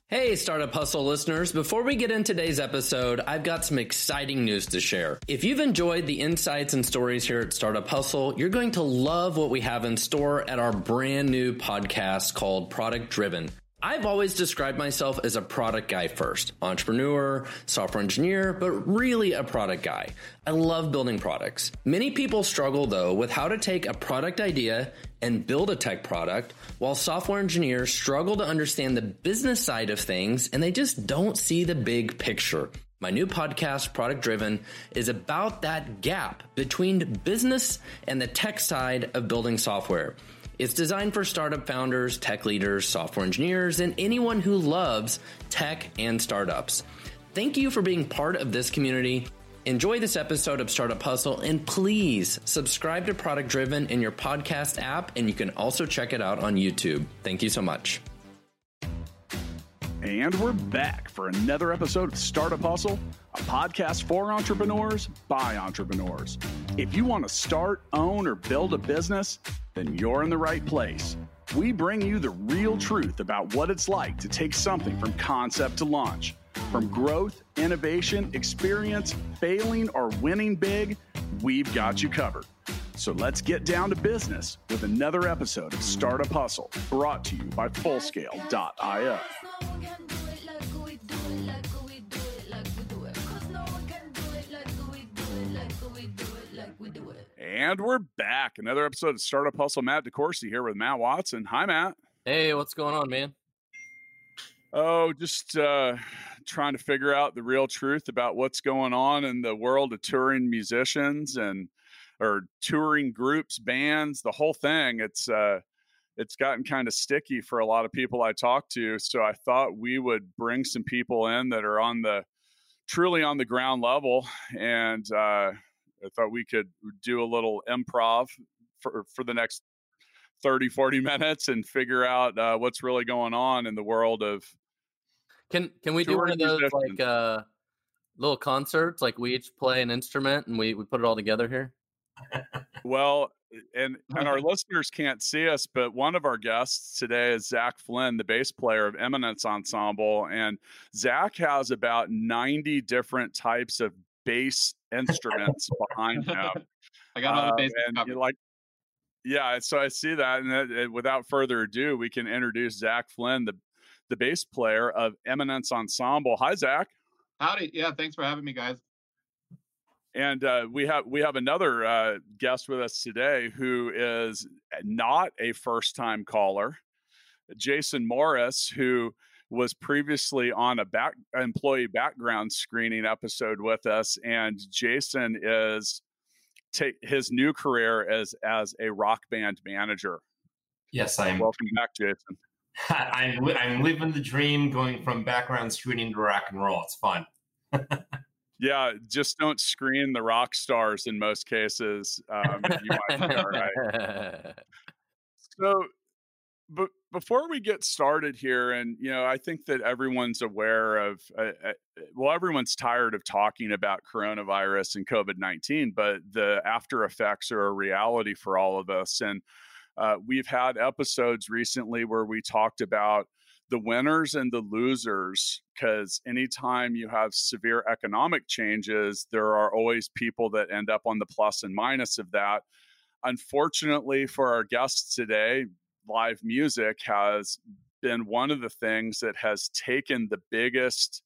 Hey, Startup Hustle listeners. Before we get into today's episode, I've got some exciting news to share. If you've enjoyed the insights and stories here at Startup Hustle, you're going to love what we have in store at our brand new podcast called Product Driven. I've always described myself as a product guy first, entrepreneur, software engineer, but really a product guy. I love building products. Many people struggle though with how to take a product idea and build a tech product, while software engineers struggle to understand the business side of things and they just don't see the big picture. My new podcast, Product Driven, is about that gap between business and the tech side of building software. It's designed for startup founders, tech leaders, software engineers, and anyone who loves tech and startups. Thank you for being part of this community. Enjoy this episode of Startup Hustle, and please subscribe to Product Driven in your podcast app, and you can also check it out on YouTube. Thank you so much. And we're back for another episode of Startup Hustle, a podcast for entrepreneurs by entrepreneurs. If you want to start, own, or build a business, then you're in the right place. We bring you the real truth about what it's like to take something from concept to launch. From growth, innovation, experience, failing, or winning big, we've got you covered. So let's get down to business with another episode of Startup Hustle, brought to you by Fullscale.io. And we're back. Another episode of Startup Hustle. Matt DeCourcy here with Matt Watson. Hi, Matt. Hey, what's going on, man? Oh, just trying to figure out the real truth about what's going on in the world of touring musicians or touring groups, bands, the whole thing. It's gotten kind of sticky for a lot of people I talk to. So I thought we would bring some people in that are truly on the ground level, and I thought we could do a little improv for the next 30, 40 minutes and figure out what's really going on in the world of. Can we do one of those like little concerts? Like we each play an instrument and we put it all together here? Well, and our listeners can't see us, but one of our guests today is Zach Flynn, the bass player of Eminence Ensemble. And Zach has about 90 different types of bass instruments behind him. I got all the bass covered. Yeah, so I see that. And without further ado, we can introduce Zach Flynn, the bass player of Eminence Ensemble. Hi, Zach. Howdy. Yeah, thanks for having me, guys. And we have another guest with us today who is not a first-time caller, Jason Morris, who was previously on a employee background screening episode with us. And Jason is his new career as a rock band manager. Yes, I am. Welcome back, Jason. I'm living the dream, going from background screening to rock and roll. It's fun. Yeah, just don't screen the rock stars in most cases. You might be all right. So, but before we get started here, and I think that everyone's aware of, everyone's tired of talking about coronavirus and COVID-19, but the after effects are a reality for all of us. And we've had episodes recently where we talked about the winners and the losers, because anytime you have severe economic changes, there are always people that end up on the plus and minus of that. Unfortunately for our guests today, live music has been one of the things that has taken the biggest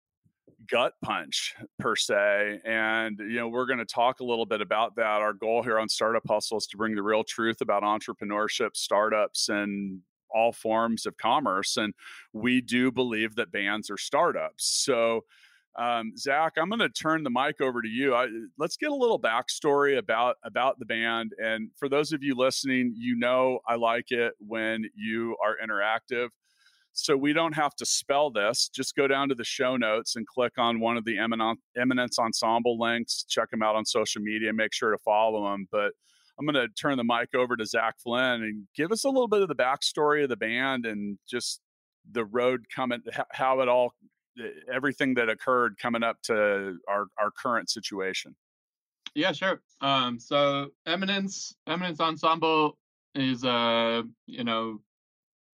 gut punch per se. And, we're going to talk a little bit about that. Our goal here on Startup Hustle is to bring the real truth about entrepreneurship, startups, and all forms of commerce. And we do believe that bands are startups. So, Zach, I'm going to turn the mic over to you. Let's get a little backstory about the band. And for those of you listening, I like it when you are interactive. So we don't have to spell this. Just go down to the show notes and click on one of the Eminence Ensemble links. Check them out on social media. Make sure to follow them. But I'm going to turn the mic over to Zach Flynn and give us a little bit of the backstory of the band and just the road coming, how it all, everything that occurred coming up to our current situation. Yeah, sure. So Eminence Ensemble is,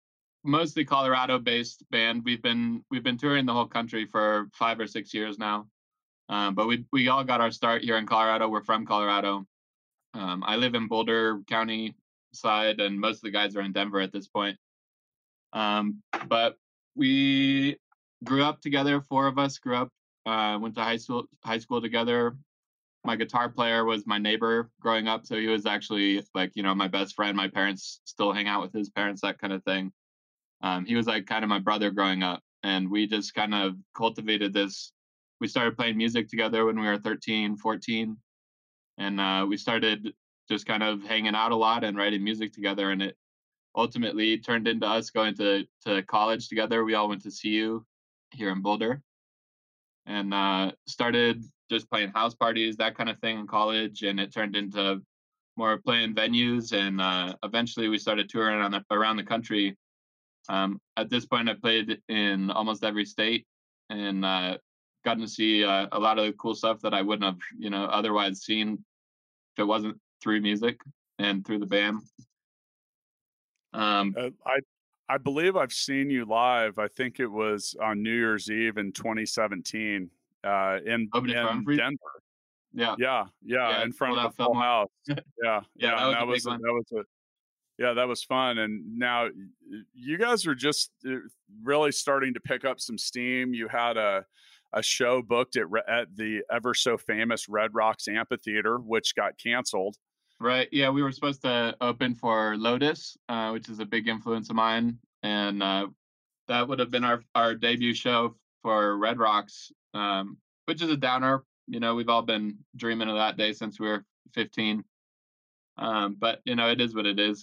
mostly Colorado-based band. We've been touring the whole country for 5 or 6 years now. But we all got our start here in Colorado. We're from Colorado. I live in Boulder County side, and most of the guys are in Denver at this point. But we grew up together. 4 of us grew up, went to high school together. My guitar player was my neighbor growing up, so he was actually like, my best friend. My parents still hang out with his parents, that kind of thing. He was like kind of my brother growing up, and we just kind of cultivated this. We started playing music together when we were 13, 14, and we started just kind of hanging out a lot and writing music together, and it ultimately turned into us going to college together. We all went to CU here in Boulder, and started just playing house parties, that kind of thing in college, and it turned into more playing venues, and eventually we started touring around the country. At this point, I played in almost every state, and gotten to see a lot of the cool stuff that I wouldn't have, otherwise seen if it wasn't through music and through the band. I believe I've seen you live. I think it was on New Year's Eve in 2017 in Denver. Yeah, in front of the full house. Yeah, that was fun. And now you guys are just really starting to pick up some steam. You had a show booked at the ever so famous Red Rocks Amphitheater, which got canceled. Right. Yeah, we were supposed to open for Lotus, which is a big influence of mine, and that would have been our debut show for Red Rocks, which is a downer. We've all been dreaming of that day since we were 15. But it is what it is.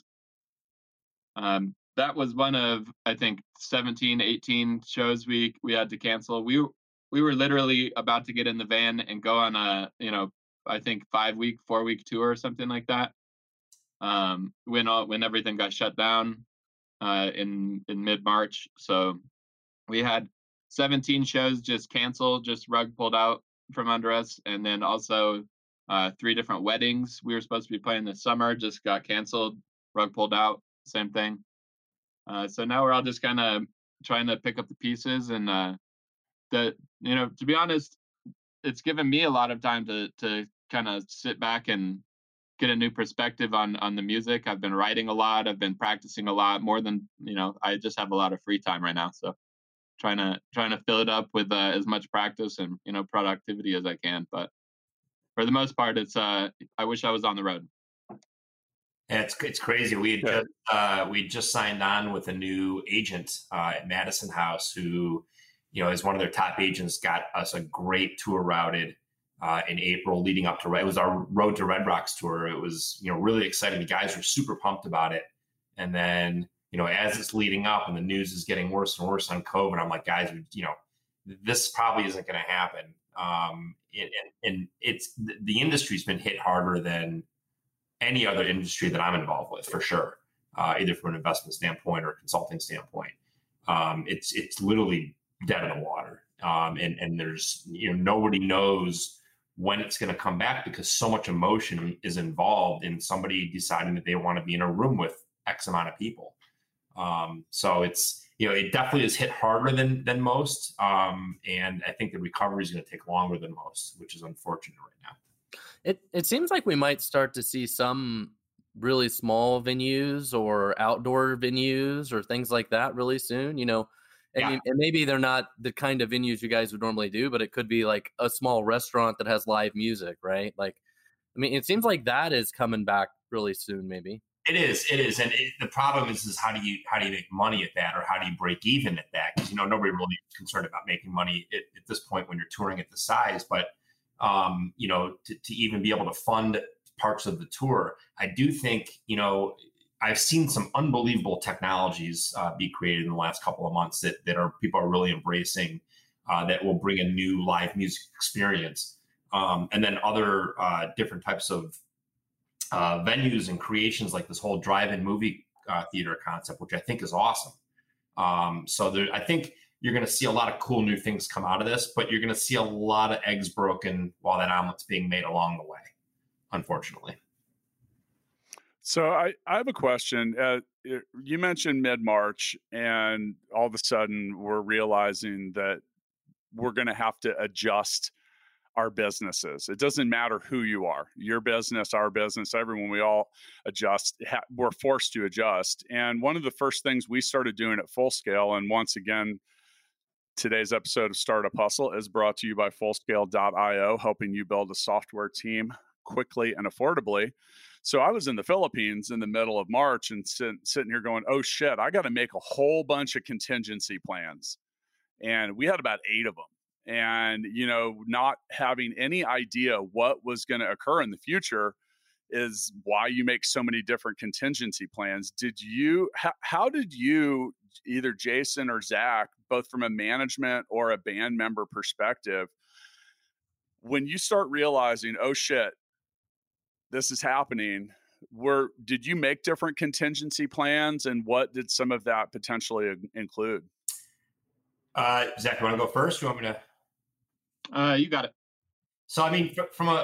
That was one of, I think, 17, 18 shows we had to cancel. We were literally about to get in the van and go on a, I think 4-week tour or something like that. When everything got shut down in mid-March. So we had 17 shows just canceled, just rug pulled out from under us. And then also 3 different weddings we were supposed to be playing this summer just got canceled, rug pulled out, same thing. So now we're all just kind of trying to pick up the pieces, and to be honest, it's given me a lot of time to kind of sit back and get a new perspective on the music. I've been writing a lot. I've been practicing a lot more than, I just have a lot of free time right now. So trying to fill it up with as much practice and, productivity as I can. But for the most part, it's, I wish I was on the road. Yeah, it's crazy. We just signed on with a new agent at Madison House, who, is one of their top agents. Got us a great tour routed in April, leading up to it was our Road to Red Rocks tour. It was really exciting. The guys were super pumped about it, and then as it's leading up and the news is getting worse and worse on COVID, I'm like, guys, this probably isn't going to happen. And it's the industry's been hit harder than any other industry that I'm involved with, for sure, either from an investment standpoint or a consulting standpoint. It's literally dead in the water. And there's, nobody knows when it's going to come back, because so much emotion is involved in somebody deciding that they want to be in a room with X amount of people. So it's, it definitely is hit harder than most. And I think the recovery is going to take longer than most, which is unfortunate right now. It seems like we might start to see some really small venues or outdoor venues or things like that really soon, and maybe they're not the kind of venues you guys would normally do, but it could be like a small restaurant that has live music, right? Like, I mean, it seems like that is coming back really soon, maybe. It is. And the problem is how do you make money at that, or how do you break even at that? Because, nobody really is concerned about making money at this point when you're touring at the size, but to even be able to fund parts of the tour. I do think, I've seen some unbelievable technologies be created in the last couple of months that people are really embracing, that will bring a new live music experience. And then other different types of venues and creations, like this whole drive-in movie theater concept, which I think is awesome. I think you're going to see a lot of cool new things come out of this, but you're going to see a lot of eggs broken while that omelet's being made along the way, unfortunately. So I have a question. you mentioned mid-March, and all of a sudden we're realizing that we're going to have to adjust our businesses. It doesn't matter who you are, your business, our business, everyone, we all adjust. We're forced to adjust. And one of the first things we started doing at Full Scale, and once again, today's episode of Startup Hustle is brought to you by Fullscale.io, helping you build a software team quickly and affordably. So I was in the Philippines in the middle of March and sitting here going, oh shit, I got to make a whole bunch of contingency plans. And we had about 8 of them. And, not having any idea what was going to occur in the future is why you make so many different contingency plans. How did you, either Jason or Zach, both from a management or a band member perspective, when you start realizing, oh shit, this is happening, did you make different contingency plans, and what did some of that potentially include? Zach, you want to go first? You want me to? You got it. So, I mean,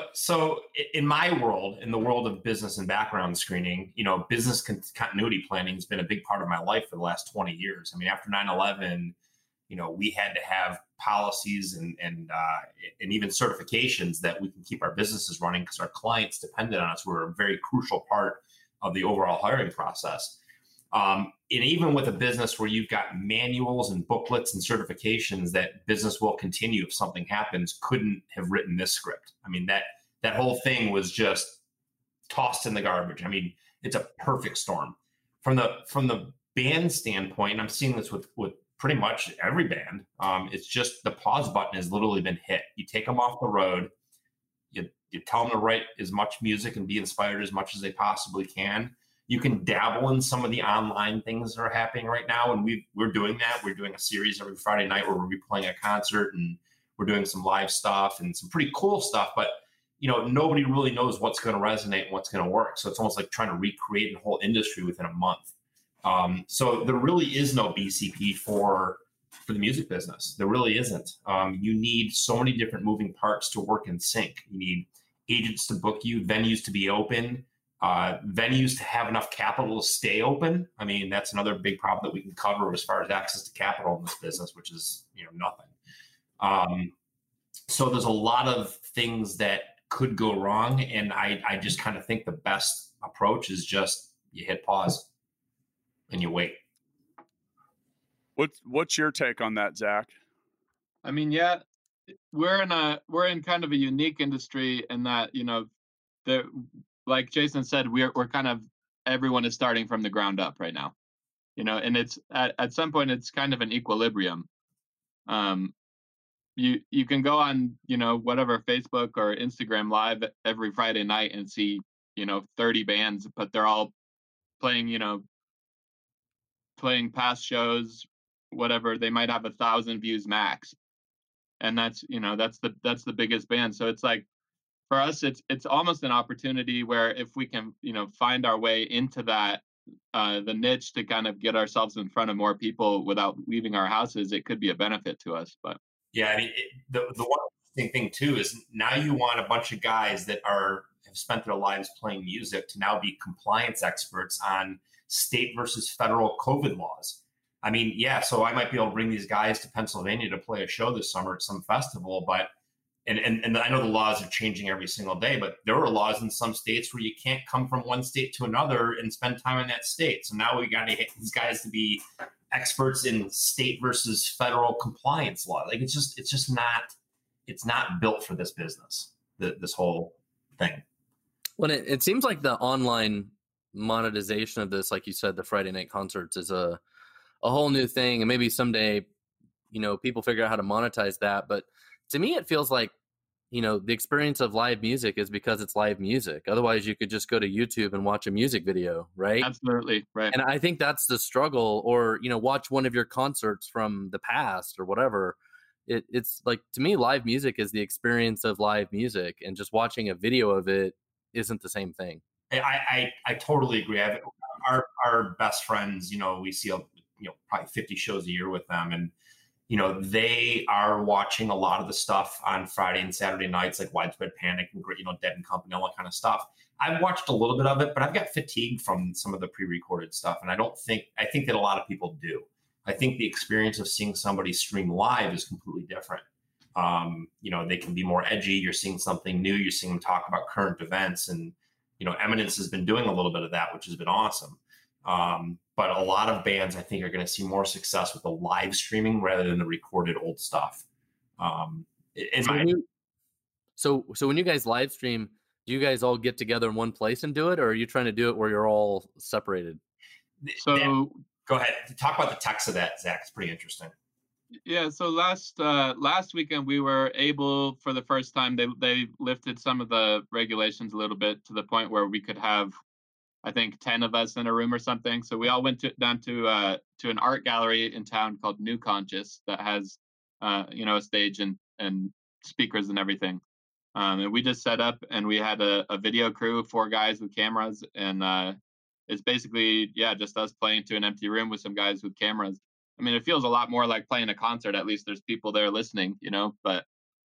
in my world, in the world of business and background screening, business continuity planning has been a big part of my life for the last 20 years. I mean, after 9/11, we had to have policies and even certifications that we can keep our businesses running because our clients depended on us. We're a very crucial part of the overall hiring process. And even with a business where you've got manuals and booklets and certifications that business will continue if something happens, couldn't have written this script. I mean, that whole thing was just tossed in the garbage. I mean, it's a perfect storm. From the band standpoint, and I'm seeing this with pretty much every band, it's just the pause button has literally been hit. You take them off the road, you tell them to write as much music and be inspired as much as they possibly can. You can dabble in some of the online things that are happening right now. And we're doing that. We're doing a series every Friday night where we'll be playing a concert, and we're doing some live stuff and some pretty cool stuff. But, nobody really knows what's going to resonate and what's going to work. So it's almost like trying to recreate a whole industry within a month. So there really is no BCP for the music business. There really isn't. You need so many different moving parts to work in sync. You need agents to book you, venues to be open, venues to have enough capital to stay open. I mean, that's another big problem that we can cover as far as access to capital in this business, which is, nothing. So there's a lot of things that could go wrong. And I just kind of think the best approach is just you hit pause and you wait. What's your take on that, Zach? I mean, yeah, we're in kind of a unique industry in that, like Jason said, we're kind of, everyone is starting from the ground up right now, and it's at some point it's kind of an equilibrium. You can go on, whatever, Facebook or Instagram Live every Friday night and see, 30 bands, but they're all playing, playing past shows, whatever. They might have 1,000 views max, and that's the biggest band. So it's like, for us, it's almost an opportunity where if we can, find our way into that, the niche to kind of get ourselves in front of more people without leaving our houses, it could be a benefit to us. But yeah, I mean, the one interesting thing too is now you want a bunch of guys that have spent their lives playing music to now be compliance experts on state versus federal COVID laws. I mean, yeah, so I might be able to bring these guys to Pennsylvania to play a show this summer at some festival, but and I know the laws are changing every single day, but there are laws in some states where you can't come from one state to another and spend time in that state. So now we got to get these guys to be experts in state versus federal compliance law. Like it's not built for this business, this whole thing. Well, it seems like the online monetization of this, like you said, the Friday night concerts is a whole new thing. And maybe someday, people figure out how to monetize that. But to me, it feels like, the experience of live music is because it's live music. Otherwise, you could just go to YouTube and watch a music video, right? Absolutely, right. And I think that's the struggle. Or, watch one of your concerts from the past or whatever. It's like, to me, live music is the experience of live music, and just watching a video of it isn't the same thing. I totally agree. Our best friends, we see probably 50 shows a year with them, and they are watching a lot of the stuff on Friday and Saturday nights, like Widespread Panic and Dead and Company, all that kind of stuff. I've watched a little bit of it, but I've got fatigued from some of the pre-recorded stuff. And I think that a lot of people do. I think the experience of seeing somebody stream live is completely different. They can be more edgy. You're seeing something new. You're seeing them talk about current events. And, Eminence has been doing a little bit of that, which has been awesome. But a lot of bands, I think, are going to see more success with the live streaming rather than the recorded old stuff. So when you guys live stream, do you guys all get together in one place and do it, or are you trying to do it where you're all separated? So go ahead. Talk about the text of that, Zach. It's pretty interesting. Yeah, so last weekend we were able, for the first time, they lifted some of the regulations a little bit to the point where we could have, I think, 10 of us in a room or something. So we all went down to an art gallery in town called New Conscious that has a stage and speakers and everything. And we just set up, and we had a video crew of 4 guys with cameras, and it's basically just us playing to an empty room with some guys with cameras. I mean, it feels a lot more like playing a concert. At least there's people there listening, but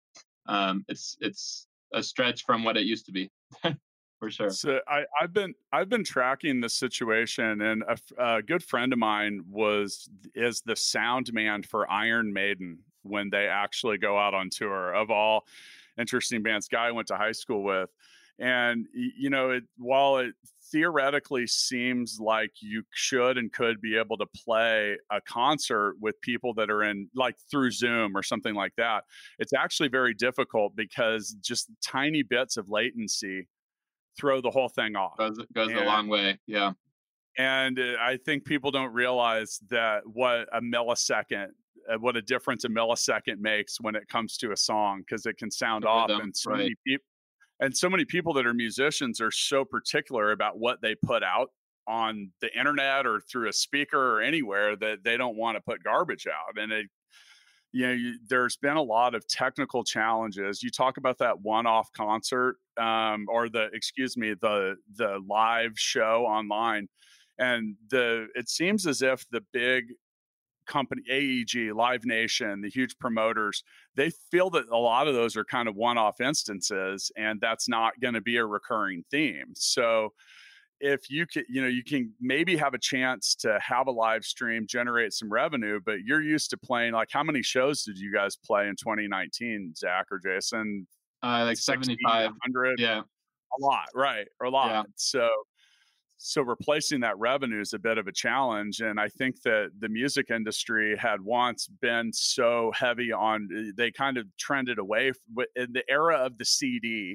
it's a stretch from what it used to be. For sure. So I've been tracking the situation, and a good friend of mine is the sound man for Iron Maiden when they actually go out on tour. Of all interesting bands, guy I went to high school with, and while it theoretically seems like you should and could be able to play a concert with people that are in, like, through Zoom or something like that, it's actually very difficult because just tiny bits of latency throw the whole thing off. Goes a long way. Yeah. And I think people don't realize that what a difference a millisecond makes when it comes to a song, because it can sound off. And so many people that are musicians are so particular about what they put out on the internet or through a speaker or anywhere that they don't want to put garbage out. And there's been a lot of technical challenges. You talk about that one-off concert, or the live show online, and it seems as if the big company, AEG, Live Nation, the huge promoters, they feel that a lot of those are kind of one-off instances, and that's not going to be a recurring theme. So if you can maybe have a chance to have a live stream, generate some revenue, but you're used to playing, like, how many shows did you guys play in 2019, Zach or Jason? Like 75. 100? Yeah. A lot, right? Or a lot. Yeah. So replacing that revenue is a bit of a challenge. And I think that the music industry had once been so heavy on, they kind of trended away in the era of the CD.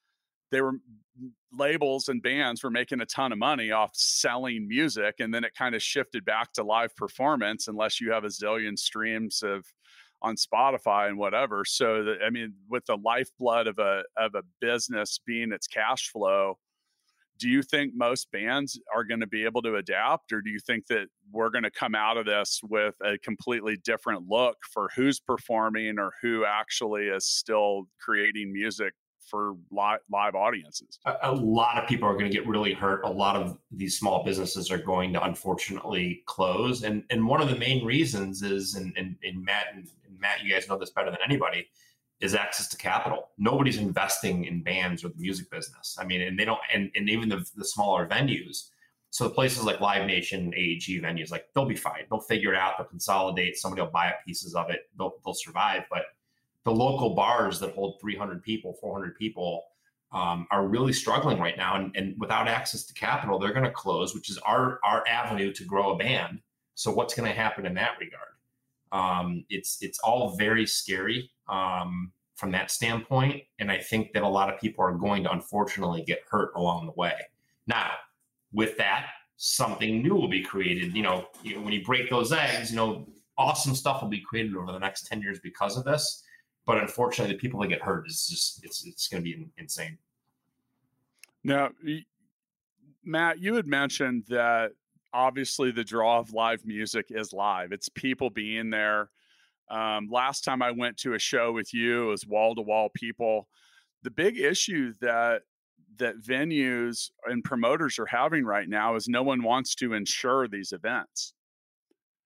Labels and bands were making a ton of money off selling music, and then it kind of shifted back to live performance, unless you have a zillion streams on Spotify and whatever. So with the lifeblood of a business being its cash flow, do you think most bands are going to be able to adapt, or do you think that we're going to come out of this with a completely different look for who's performing or who actually is still creating music for live audiences? A lot of people are going to get really hurt. A lot of these small businesses are going to unfortunately close. And one of the main reasons is, and Matt, you guys know this better than anybody, is access to capital. Nobody's investing in bands or the music business. I mean, and they don't, and even the smaller venues. So the places like Live Nation, AEG venues, like, they'll be fine. They'll figure it out. They'll consolidate. Somebody will buy up pieces of it. They'll survive. But the local bars that hold 300 people, 400 people, are really struggling right now. And without access to capital, they're going to close, which is our avenue to grow a band. So what's going to happen in that regard? It's all very scary from that standpoint. And I think that a lot of people are going to unfortunately get hurt along the way. Now, with that, something new will be created. When you break those eggs, awesome stuff will be created over the next 10 years because of this. But unfortunately, the people that get hurt is just, it's going to be insane. Now, Matt, you had mentioned that obviously the draw of live music is live. It's people being there. Last time I went to a show with you, it was wall-to-wall people. The big issue that venues and promoters are having right now is no one wants to insure these events.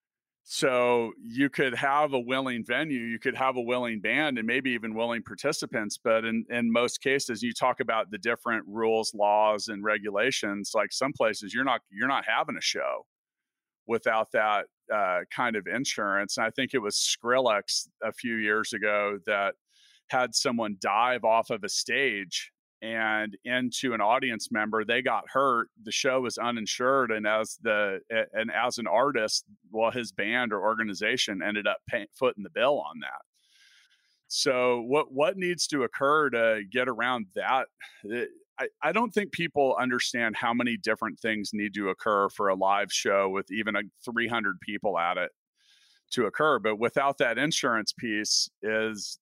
So you could have a willing venue, you could have a willing band, and maybe even willing participants. But in most cases, you talk about the different rules, laws, and regulations. Like some places, you're not having a show without that kind of insurance. And I think it was Skrillex a few years ago that had someone dive off of a stage and into an audience member. They got hurt. The show was uninsured, and as an artist, well, his band or organization ended up footing the bill on that. So what needs to occur to get around that? I don't think people understand how many different things need to occur for a live show with even 300 people at it to occur. But without that insurance piece, is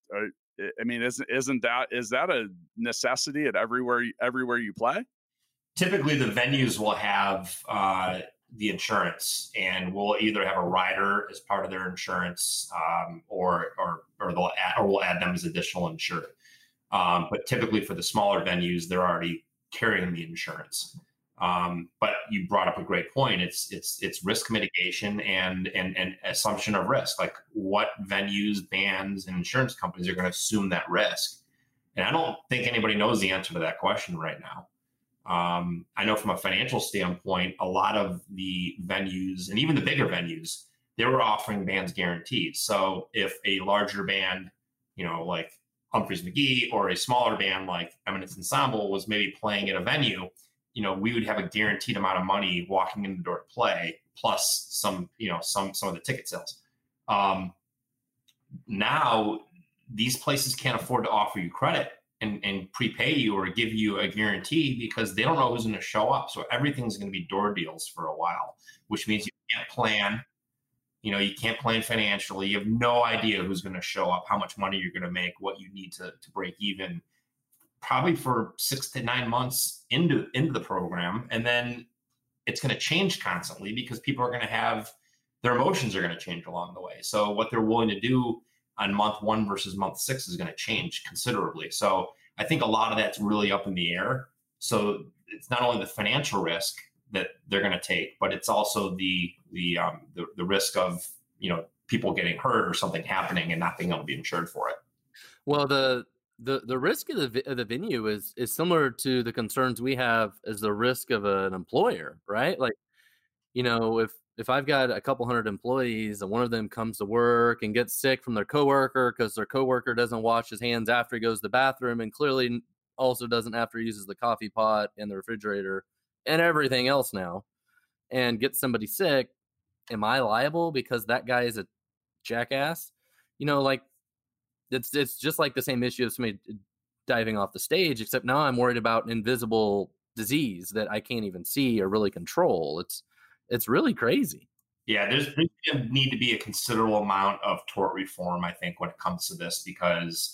that a necessity at everywhere you play? Typically, the venues will have the insurance, and we'll either have a rider as part of their insurance, or we'll add them as additional insured. But typically, for the smaller venues, they're already carrying the insurance. But you brought up a great point. It's risk mitigation and assumption of risk. Like, what venues, bands, and insurance companies are going to assume that risk? And I don't think anybody knows the answer to that question right now. I know from a financial standpoint, a lot of the venues, and even the bigger venues, they were offering bands guarantees. So if a larger band, like Humphreys McGee, or a smaller band like Eminence Ensemble was maybe playing at a venue, we would have a guaranteed amount of money walking in the door to play, plus some of the ticket sales. Now these places can't afford to offer you credit and prepay you or give you a guarantee, because they don't know who's going to show up. So everything's going to be door deals for a while, which means you can't plan. You can't plan financially. You have no idea who's going to show up, how much money you're going to make, what you need to break even, probably for 6 to 9 months into the program. And then it's going to change constantly, because people are going to have their emotions are going to change along the way. So what they're willing to do on month 1 versus month 6 is going to change considerably. So I think a lot of that's really up in the air. So it's not only the financial risk that they're going to take, but it's also the risk of people getting hurt or something happening and not being able to be insured for it. Well, the risk of the venue is similar to the concerns we have as the risk of an employer, right? Like, if I've got a couple hundred employees and one of them comes to work and gets sick from their coworker because their coworker doesn't wash his hands after he goes to the bathroom, and clearly also doesn't after he uses the coffee pot and the refrigerator and everything else now, and gets somebody sick, am I liable because that guy is a jackass? It's just like the same issue of somebody diving off the stage, except now I'm worried about an invisible disease that I can't even see or really control. It's really crazy. Yeah, there's going to need to be a considerable amount of tort reform, I think, when it comes to this, because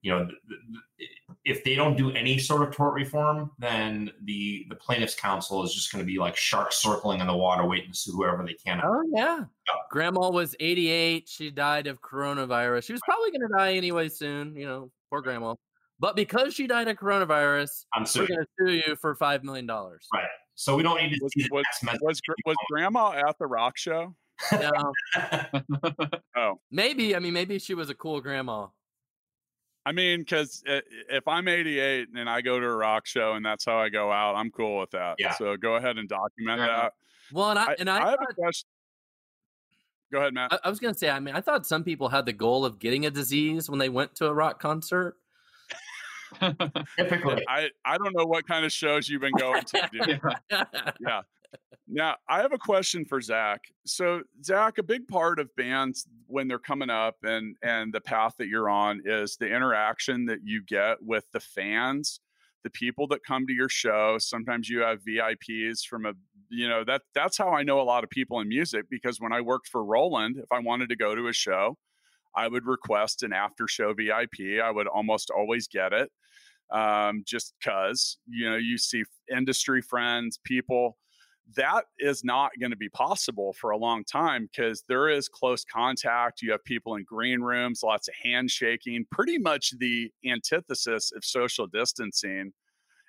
if they don't do any sort of tort reform, then the plaintiffs' counsel is just going to be like sharks circling in the water, waiting to sue whoever they can. Oh yeah. Grandma was 88. She died of coronavirus. She was probably going to die anyway soon. Poor grandma. But because she died of coronavirus, we're going to sue you for $5 million. Right. So we don't need to see the was Grandma at the rock show? No. Oh, maybe. Maybe she was a cool grandma. Because if I'm 88 and I go to a rock show and that's how I go out, I'm cool with that. Yeah. So go ahead and document that. Well, I have a question. Go ahead, Matt. I was going to say, I thought some people had the goal of getting a disease when they went to a rock concert. Typically. I don't know what kind of shows you've been going to, dude. Yeah. Now, I have a question for Zach. So, Zach, a big part of bands when they're coming up and the path that you're on is the interaction that you get with the fans, the people that come to your show. Sometimes you have VIPs from that's how I know a lot of people in music, because when I worked for Roland, if I wanted to go to a show, I would request an after show VIP. I would almost always get it. Just because, you see industry friends, people. That is not going to be possible for a long time, because there is close contact. You have people in green rooms, lots of handshaking, pretty much the antithesis of social distancing.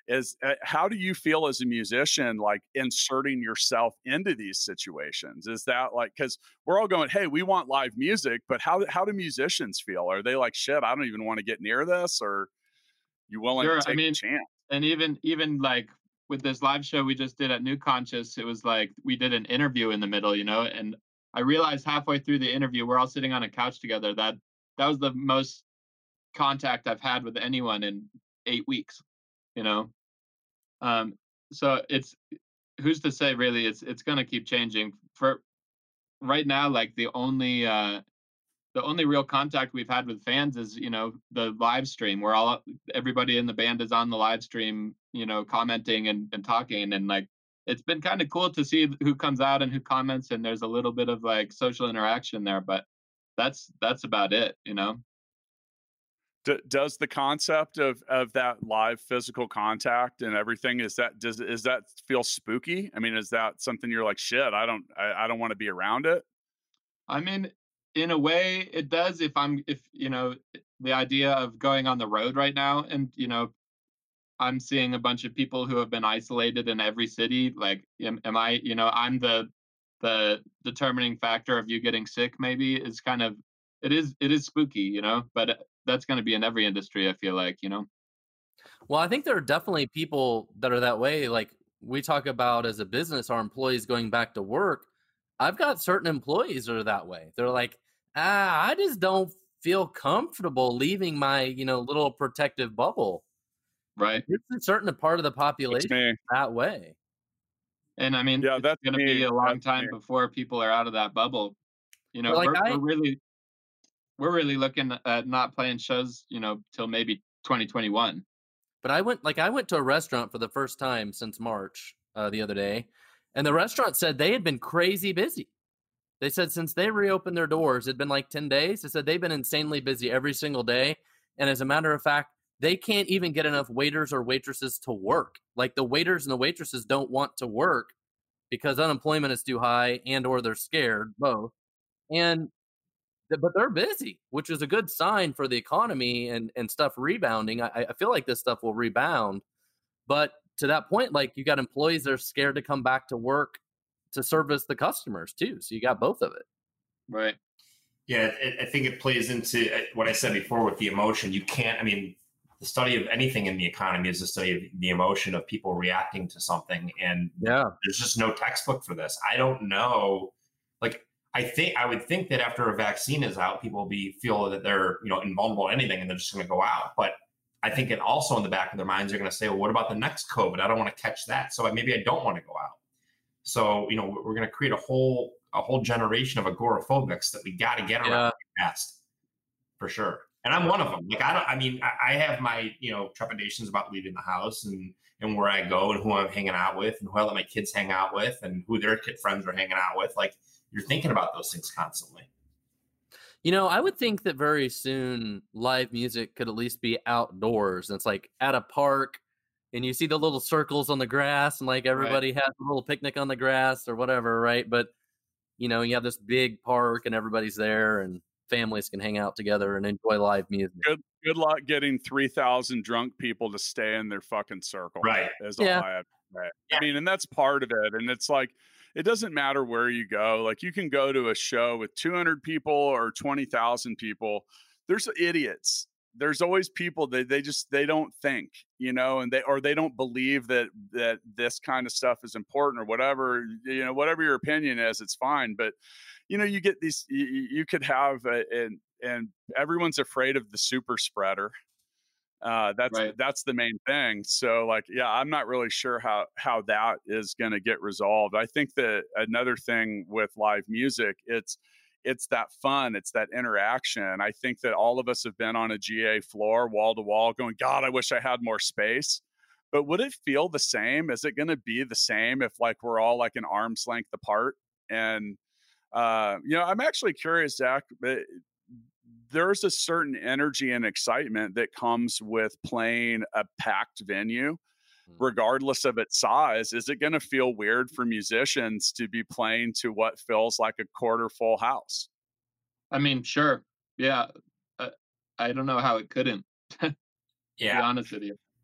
is how do you feel as a musician, like inserting yourself into these situations? Is that like, because we're all going, hey, we want live music, but how do musicians feel? Are they like, shit, I don't even want to get near this? Or you willing Sure. to take a chance? And even like with this live show we just did at New Conscious, it was like we did an interview in the middle, and I realized halfway through the interview, we're all sitting on a couch together, that was the most contact I've had with anyone in 8 weeks, you know? So it's, who's to say really, it's going to keep changing. For right now, like the only real contact we've had with fans is, the live stream where everybody in the band is on the live stream, commenting and talking. And like, it's been kind of cool to see who comes out and who comments. And there's a little bit of like social interaction there, but that's about it, Does the concept of that live physical contact and everything, is that feel spooky? I mean, is that something you're like, shit, I don't want to be around it? I mean, in a way it does, if the idea of going on the road right now and, I'm seeing a bunch of people who have been isolated in every city. Like, am I, I'm the determining factor of you getting sick, maybe, is kind of, it is spooky, but that's going to be in every industry, I feel like, Well, I think there are definitely people that are that way. Like we talk about as a business, our employees going back to work. I've got certain employees that are that way. They're like, I just don't feel comfortable leaving my, little protective bubble. Right. It's a certain part of the population that way. And I mean, yeah, it's going to be a long time before people are out of that bubble. We're really looking at not playing shows, till maybe 2021. But I went to a restaurant for the first time since March the other day, and the restaurant said they had been crazy busy. They said since they reopened their doors, it'd been like 10 days. They said they've been insanely busy every single day. And as a matter of fact, they can't even get enough waiters or waitresses to work. Like the waiters and the waitresses don't want to work because unemployment is too high and or they're scared, both. But they're busy, which is a good sign for the economy and stuff rebounding. I feel like this stuff will rebound. But to that point, like you got employees that are scared to come back to work to service the customers too. So you got both of it. Right. Yeah, I think it plays into what I said before with the emotion. You can't, I mean, the study of anything in the economy is the study of the emotion of people reacting to something. And there's just no textbook for this. I don't know. Like, I would think that after a vaccine is out, people will feel that they're, invulnerable to anything and they're just going to go out. But I think it also in the back of their minds, they're going to say, well, what about the next COVID? I don't want to catch that. So maybe I don't want to go out. So, we're going to create a whole generation of agoraphobics that we got to get around fast, for sure. And I'm one of them. Like, I have my, trepidations about leaving the house and where I go and who I'm hanging out with and who I let my kids hang out with and who their kid friends are hanging out with. Like, you're thinking about those things constantly. I would think that very soon live music could at least be outdoors. And it's like at a park and you see the little circles on the grass and like everybody has a little picnic on the grass or whatever, right? But, you have this big park and everybody's there and families can hang out together and enjoy live music. Good luck getting 3,000 drunk people to stay in their fucking circle. Right. Is all I have to say. Yeah. I mean, and that's part of it. And it's like, it doesn't matter where you go. Like you can go to a show with 200 people or 20,000 people. There's idiots. There's always people that they don't think, and they don't believe that this kind of stuff is important or whatever, whatever your opinion is, it's fine. But, you get these, you could have, and everyone's afraid of the super spreader. That's the main thing. So like, yeah, I'm not really sure how that is going to get resolved. I think that another thing with live music, it's that fun, it's that interaction. I think that all of us have been on a GA floor, wall to wall, going, God, I wish I had more space. But would it feel the same? Is it going to be the same if like we're all like an arm's length apart? And I'm actually curious, Zach. There's a certain energy and excitement that comes with playing a packed venue, regardless of its size. Is it going to feel weird for musicians to be playing to what feels like a quarter full house? I mean, sure. Yeah. I don't know how it couldn't. Yeah. To be honest with you.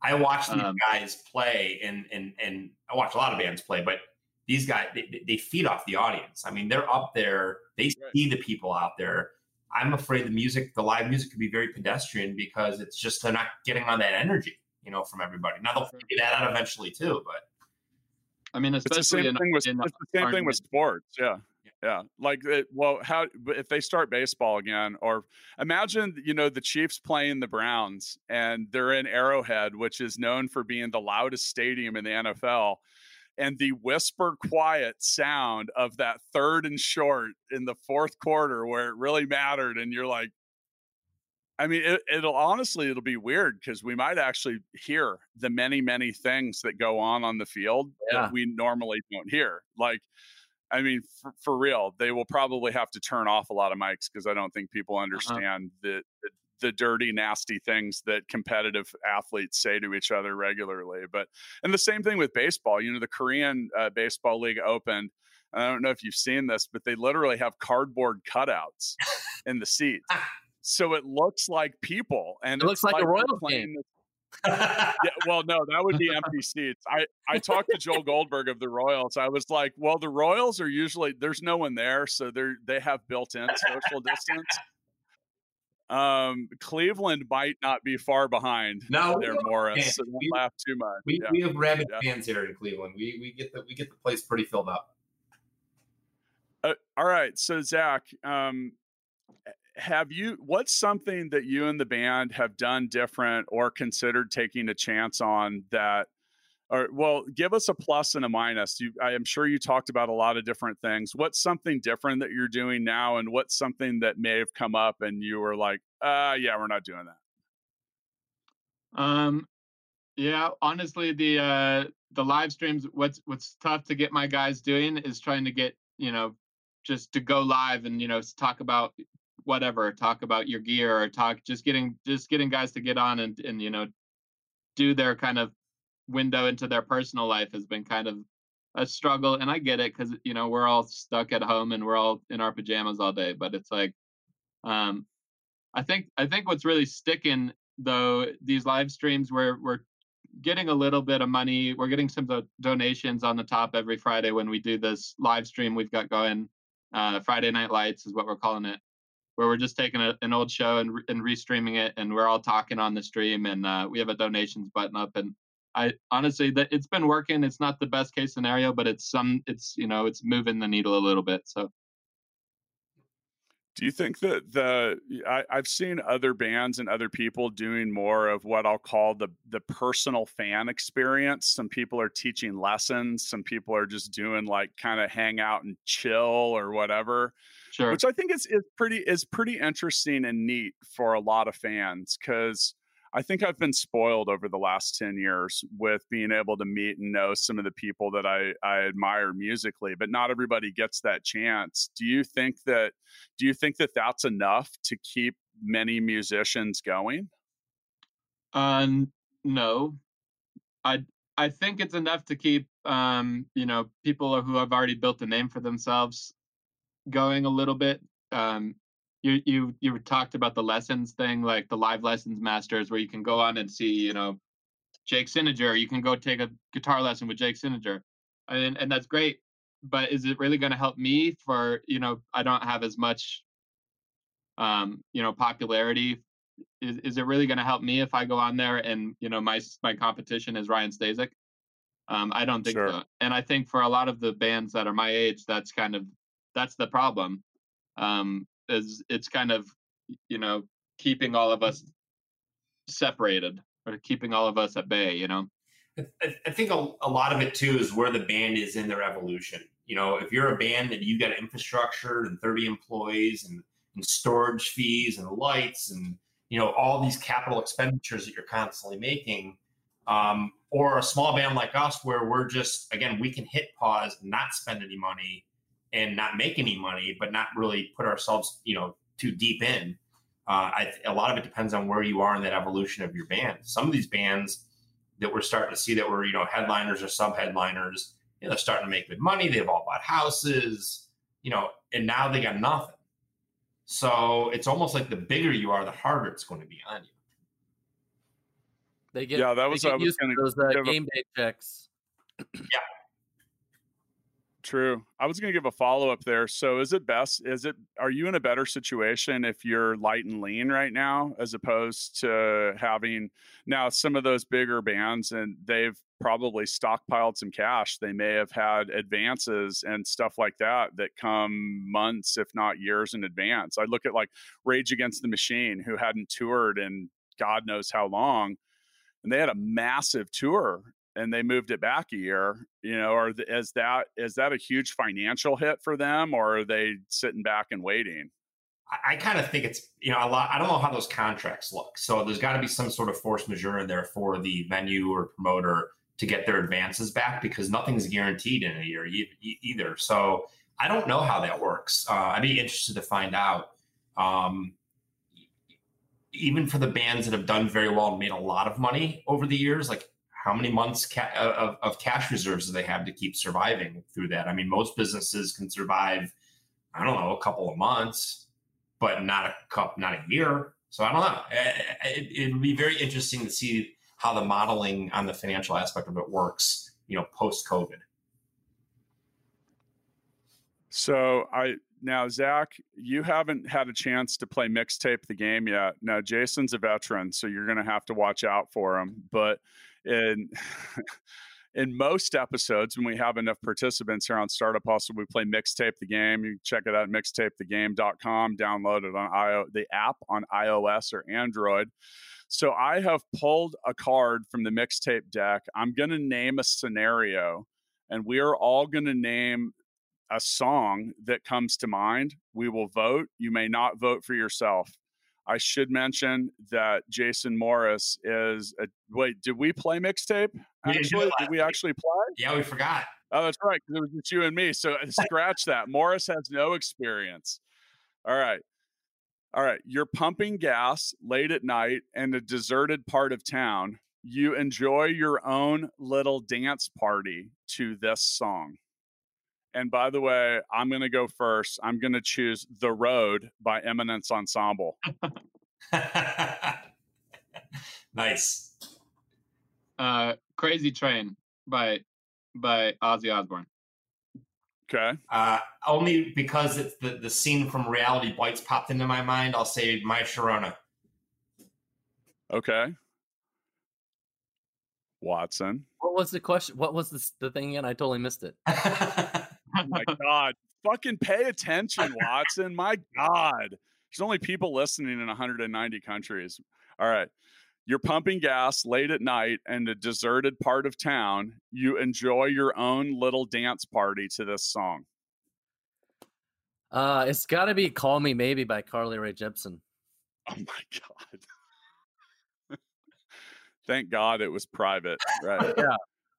I watch these guys play, and I watch a lot of bands play, but these guys, they feed off the audience. I mean, they're up there, they see the people out there. I'm afraid the live music could be very pedestrian because it's just, they're not getting on that energy, from everybody. Now they'll figure that out eventually too, but I mean, especially it's the same thing with sports. Yeah. Yeah. Like, if they start baseball again, or imagine, the Chiefs playing the Browns and they're in Arrowhead, which is known for being the loudest stadium in the NFL. And the whisper quiet sound of that 3rd and short in the 4th quarter where it really mattered. And you're like, I mean, it'll be weird because we might actually hear the many, many things that go on the field that we normally don't hear. Like, I mean, for real, they will probably have to turn off a lot of mics because I don't think people understand the dirty, nasty things that competitive athletes say to each other regularly. And the same thing with baseball. The Korean Baseball League opened. I don't know if you've seen this, but they literally have cardboard cutouts in the seats. So it looks like people, and it looks like a Royals game. Yeah, well, no, that would be empty seats. I talked to Joel Goldberg of the Royals. I was like, well, the Royals are usually, there's no one there, so they have built-in social distance. Cleveland might not be far behind there, Morris. So don't laugh too much. We have rabid fans here in Cleveland. We get the place pretty filled up. All right, so Zach, what's something that you and the band have done different or considered taking a chance on that, give us a plus and a minus. I am sure you talked about a lot of different things. What's something different that you're doing now, and what's something that may have come up and you were like, yeah, we're not doing that? Yeah, honestly, the live streams, what's tough to get my guys doing is trying to get, just to go live and, talk about your gear, or just getting guys to get on and do their kind of window into their personal life has been kind of a struggle. And I get it, because we're all stuck at home and we're all in our pajamas all day, but it's like, I think what's really sticking, though, these live streams where we're getting a little bit of money, we're getting some donations on the top every Friday when we do this live stream we've got going. Friday Night Lights is what we're calling it, where we're just taking an old show and restreaming it, and we're all talking on the stream, and we have a donations button up. And I honestly, that it's been working. It's not the best case scenario, but it's moving the needle a little bit. So, do you think that I've seen other bands and other people doing more of what I'll call the personal fan experience? Some people are teaching lessons. Some people are just doing like kind of hang out and chill or whatever. Sure. Which I think is pretty interesting and neat for a lot of fans, because I think I've been spoiled over the last 10 years with being able to meet and know some of the people that I admire musically, but not everybody gets that chance. Do you think that that's enough to keep many musicians going? No. I think it's enough to keep people who have already built a name for themselves going a little bit. You talked about the lessons thing, like the live lessons masters, where you can go on and see, Jake Sininger. You can go take a guitar lesson with Jake Sininger, and that's great. But is it really going to help me? For I don't have as much, popularity. Is it really going to help me if I go on there and my competition is Ryan Stasek? I don't think so. And I think for a lot of the bands that are my age, that's the problem. It's kind of, keeping all of us separated, or keeping all of us at bay, I think a lot of it too is where the band is in their evolution. If you're a band and you got infrastructure and 30 employees and storage fees and lights and, all these capital expenditures that you're constantly making, or a small band like us where we're just, again, we can hit pause and not spend any money and not make any money, but not really put ourselves, too deep in. A lot of it depends on where you are in that evolution of your band. Some of these bands that we're starting to see that were, headliners or sub-headliners, they're starting to make good money. They've all bought houses, and now they got nothing. So it's almost like the bigger you are, the harder it's going to be on you. They get that was I was going to those game day checks. Yeah. True. I was going to give a follow-up there. So are you in a better situation if you're light and lean right now, as opposed to having now some of those bigger bands, and they've probably stockpiled some cash. They may have had advances and stuff like that come months, if not years in advance. I look at like Rage Against the Machine, who hadn't toured in God knows how long, and they had a massive tour and they moved it back a year, or is that a huge financial hit for them, or are they sitting back and waiting? I kind of think it's, a lot. I don't know how those contracts look. So there's got to be some sort of force majeure in there for the venue or promoter to get their advances back, because nothing's guaranteed in a year either. So I don't know how that works. I'd be interested to find out. Even for the bands that have done very well and made a lot of money over the years, like, how many months of cash reserves do they have to keep surviving through that? I mean, most businesses can survive, I don't know, a couple of months, but not a year. So I don't know. It would be very interesting to see how the modeling on the financial aspect of it works, post-COVID. So now, Zach, you haven't had a chance to play Mixtape the Game yet. Now, Jason's a veteran, so you're going to have to watch out for him. But in most episodes, when we have enough participants here on Startup Hustle, we play Mixtape the Game. You can check it out at mixtapethegame.com. Download it on the app on iOS or Android. So I have pulled a card from the Mixtape deck. I'm going to name a scenario, and we are all going to name a song that comes to mind. We will vote. You may not vote for yourself. I should mention that Jason Morris is did we play Mixtape? Actually, did we actually play? Yeah, we forgot. Oh, that's right, because it was just you and me. So scratch that. Morris has no experience. All right. You're pumping gas late at night in a deserted part of town. You enjoy your own little dance party to this song. And by the way, I'm going to go first. I'm going to choose The Road by Eminence Ensemble. Nice. Crazy Train by Ozzy Osbourne. Okay. Only because it's the scene from Reality Bites popped into my mind. I'll say My Sharona. Okay. Watson. What was the question? What was the thing again? I totally missed it. Oh my God. Fucking pay attention, Watson. My God. There's only people listening in 190 countries. All right. You're pumping gas late at night in a deserted part of town. You enjoy your own little dance party to this song. It's got to be Call Me Maybe by Carly Rae Jepsen. Oh my God. Thank God it was private. Right. Yeah.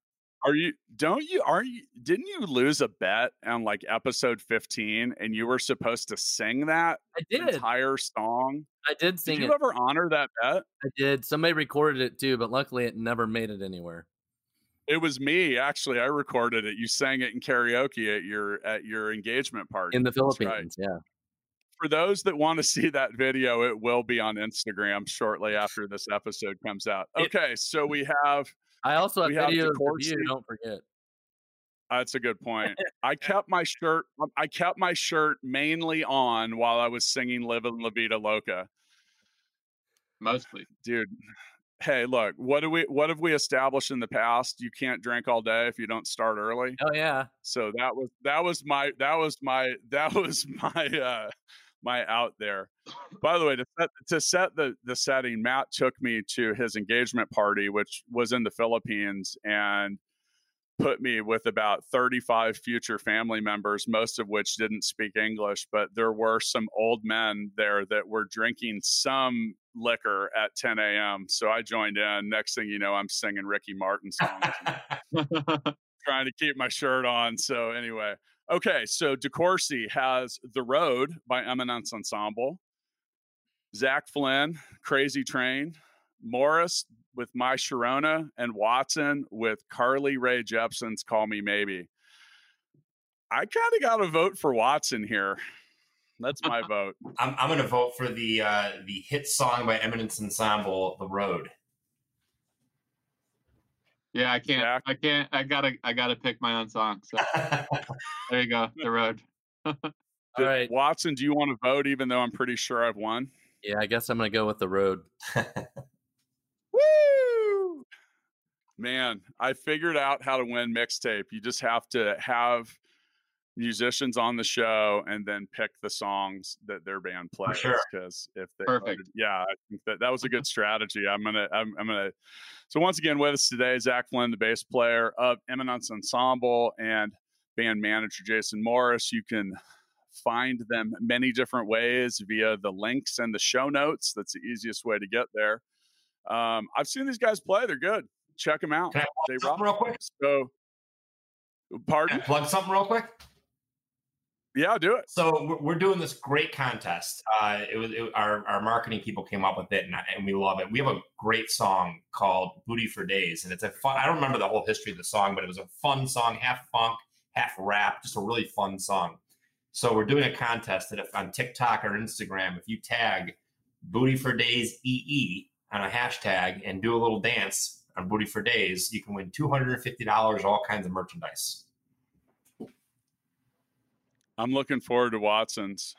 Didn't you lose a bet on like episode 15 and you were supposed to sing that entire song? I did sing it. Did you ever honor that bet? I did. Somebody recorded it too, but luckily it never made it anywhere. It was me, actually. I recorded it. You sang it in karaoke at your engagement party. In the Philippines, right. Yeah. For those that want to see that video, it will be on Instagram shortly after this episode comes out. Okay, so we have... I also have videos of you, don't forget. That's a good point. I kept my shirt mainly on while I was singing Livin' La Vida Loca. Mostly. Dude. Hey, look, what have we established in the past? You can't drink all day if you don't start early. Oh yeah. So that was my my out there. By the way, to set the setting, Matt took me to his engagement party, which was in the Philippines, and put me with about 35 future family members, most of which didn't speak English, but there were some old men there that were drinking some liquor at 10 a.m. So I joined in. Next thing you know, I'm singing Ricky Martin songs, trying to keep my shirt on. So anyway, okay. So DeCourcy has The Road by Eminence Ensemble. Zach Flynn, Crazy Train. Morris with My Sharona, and Watson with Carly Rae Jepsen's Call Me Maybe. I kind of got to vote for Watson here. That's my vote. I'm going to vote for the hit song by Eminence Ensemble, The Road. Yeah, I can't. Zach? I gotta pick my own song. So there you go. The road. All right. Watson, do you want to vote even though I'm pretty sure I've won? Yeah, I guess I'm going to go with the road. Woo! Man, I figured out how to win mixtape. You just have to have musicians on the show and then pick the songs that their band plays. sure. Because if they Perfect. voted, yeah, I think that was a good strategy. I'm gonna. So once again, with us today, Zach Flynn, the bass player of Eminence Ensemble, and band manager Jason Morris. You can find them many different ways via the links and the show notes. That's the easiest way to get there. I've seen these guys play; they're good. Check them out. Can I They plug something rock. real quick? So, Can pardon? I plug something real quick? Yeah, do it. So we're doing this great contest. Our marketing people came up with it, and we love it. We have a great song called "Booty for Days," and it's a fun. I don't remember the whole history of the song, but it was a fun song, half funk, half rap, just a really fun song. So we're doing a contest that if on TikTok or Instagram, if you tag "Booty for Days" EE on a hashtag and do a little dance on "Booty for Days," you can win $250, all kinds of merchandise. I'm looking forward to Watson's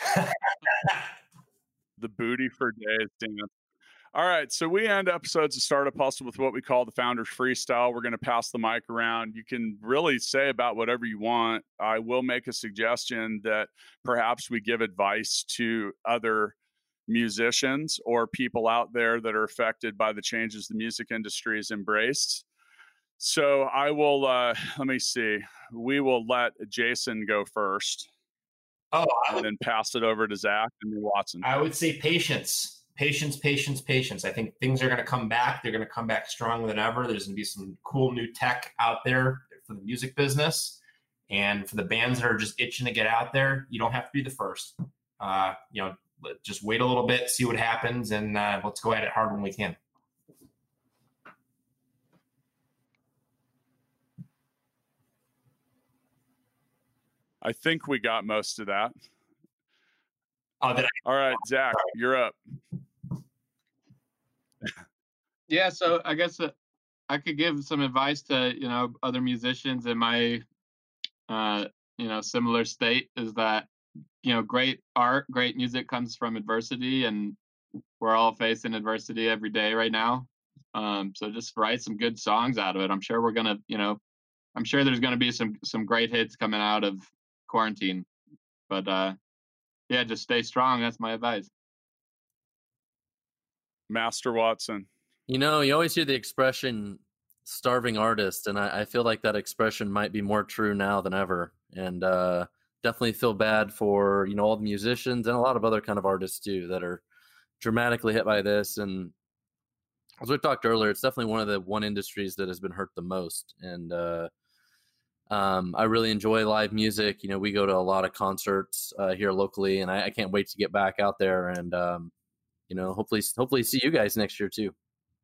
the Booty for Days dance. All right, so we end episodes of Startup Hustle with what we call the Founders Freestyle. We're going to pass the mic around. You can really say about whatever you want. I will make a suggestion that perhaps we give advice to other musicians or people out there that are affected by the changes the music industry has embraced. So I will, let me see. We will let Jason go first. Oh, and then pass it over to Zach and then Watson. I would say patience. Patience. I think things are going to come back. They're going to come back stronger than ever. There's going to be some cool new tech out there for the music business. And for the bands that are just itching to get out there, you don't have to be the first. Just wait a little bit, see what happens, and let's go at it hard when we can. I think we got most of that. All right, Zach, you're up. Yeah, so I guess I could give some advice to other musicians in my similar state. Is that great art, great music comes from adversity, and we're all facing adversity every day right now. So just write some good songs out of it. I'm sure there's gonna be some great hits coming out of quarantine. But just stay strong. That's my advice. Master Watson. You always hear the expression starving artist, and I feel like that expression might be more true now than ever. And definitely feel bad for, all the musicians and a lot of other kind of artists too that are dramatically hit by this. And as we talked earlier, it's definitely one of the industries that has been hurt the most. And I really enjoy live music. We go to a lot of concerts here locally, and I can't wait to get back out there and, hopefully see you guys next year too.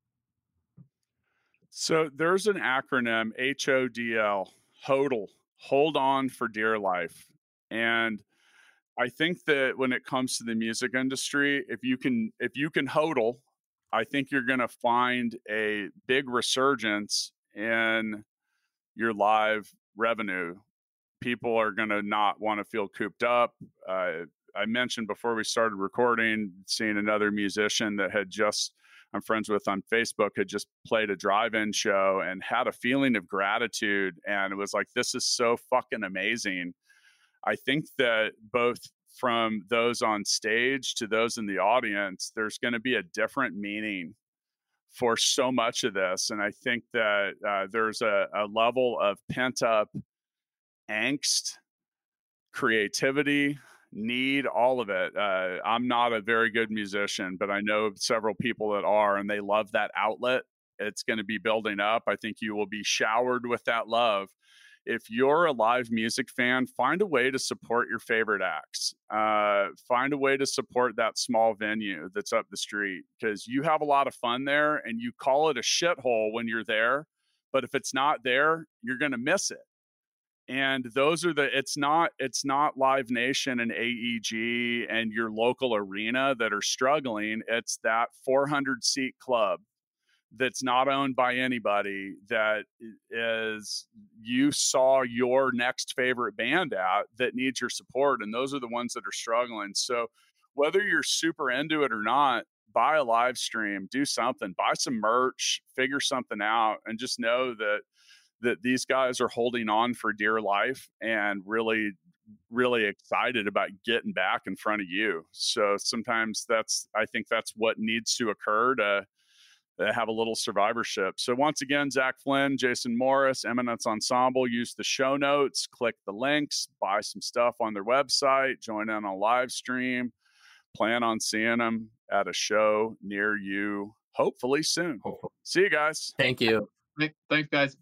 So there's an acronym, HODL, HODL, hold on for dear life. And I think that when it comes to the music industry, if you can HODL, I think you're going to find a big resurgence in your live revenue. People are going to not want to feel cooped up. I mentioned before we started recording, seeing another musician that I'm friends with on Facebook, had just played a drive-in show and had a feeling of gratitude. And it was like, this is so fucking amazing. I think that both from those on stage to those in the audience, there's going to be a different meaning for so much of this. And I think that there's a level of pent-up angst, creativity, need, all of it. I'm not a very good musician, but I know several people that are, and they love that outlet. It's going to be building up. I think you will be showered with that love. If you're a live music fan, find a way to support your favorite acts. Find a way to support that small venue that's up the street, because you have a lot of fun there, and you call it a shithole when you're there. But if it's not there, you're going to miss it. And those are it's not Live Nation and AEG and your local arena that are struggling. It's that 400 seat club that's not owned by anybody, that is you saw your next favorite band at that needs your support. And those are the ones that are struggling. So whether you're super into it or not, buy a live stream, do something, buy some merch, figure something out, and just know that these guys are holding on for dear life and really, really excited about getting back in front of you. So sometimes I think that's what needs to occur to have a little survivorship. So once again, Zach Flynn, Jason Morris, Eminence Ensemble, use the show notes, click the links, buy some stuff on their website, join in on a live stream, plan on seeing them at a show near you, hopefully soon. See you guys. Thank you. Thanks, guys.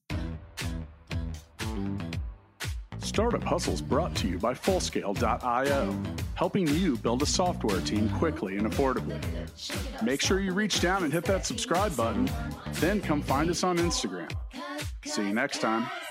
Startup Hustles brought to you by Fullscale.io, helping you build a software team quickly and affordably. Make sure you reach down and hit that subscribe button, then come find us on Instagram. See you next time.